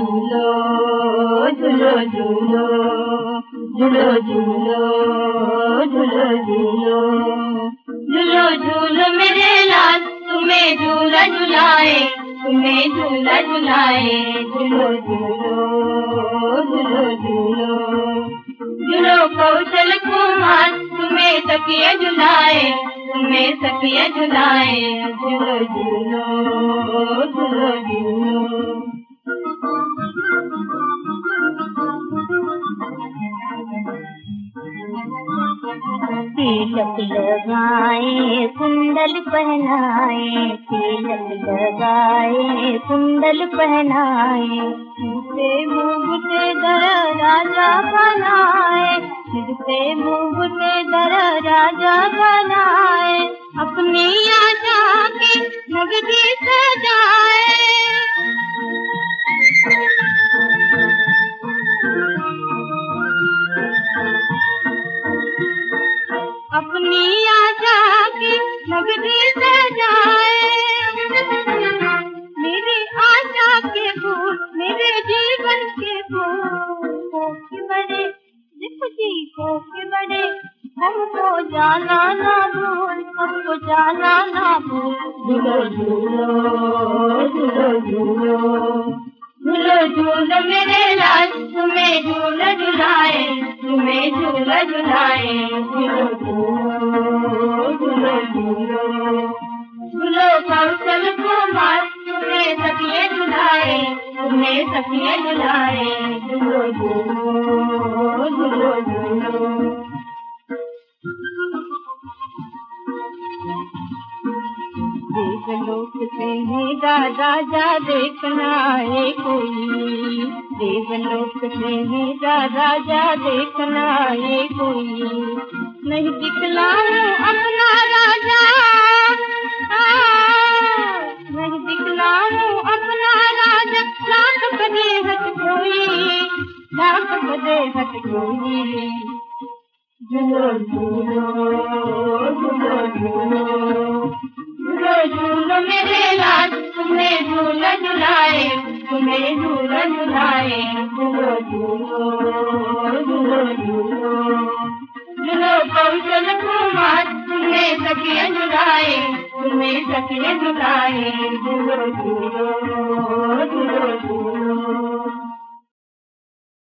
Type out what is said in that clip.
झूलो झूलो झूलो झूलो झूलो झूलो झूलो झूलो झूलो मेरे लाल तुम्हें झूला झुलाए तुम्हें झूला झुलाए झूलो झूलो झूलो झूलो झूलो कौशल कुमार तुम्हें सखिया झुलाए तुम्हें सखिया झुलाए झूलो झूलो झूलो झूलो तिलक लगाए कुंडल पहनाए तिलक लगाए कुंडल पहनाए सिर पे मुकुट धर राजा बनाए सिर पे मुकुट धर राजा बनाए अपनी आशा की नगरी सजाए अपनी आशा की नगरी सजाए मेरी आशा के फूल मेरे जीवन के फूल के बड़े देखो जी को के बड़े हमको जाना ना भूल हमको जाना ना भूल झूलो झूलो झूलो झूलो झूलो झूलो मेरे लाल तुम्हें झूला झुलाए तुम्हें झूला झुलाए झूलो झूलो झूलो झूलो झूलो कौशल कुमार तुम्हें सखिया झुलाए तुम्हें सखिया झुलाए झूलो झूलो झूलो झूलो देवलोक से मेरा राजा देखना है कोई देवलोक से मेरा राजा देखना है कोई नहीं दिखलाऊं अपना राजा नहीं दिखलाऊं अपना राजा लाख बने हट कोई लाख बने हट कोई झूलो झूलो झूलो झूलो झूलो झूलो मेरे लाल तुम्हें झूला झुलाए तुम्हें झूला झुलाए झूलो झूलो झूलो झूलो झूलो कौशल कुमार तुम्हें सखिया झुलाए तुम्हें सखिया झुलाए झूलो झूलो झूलो झूलो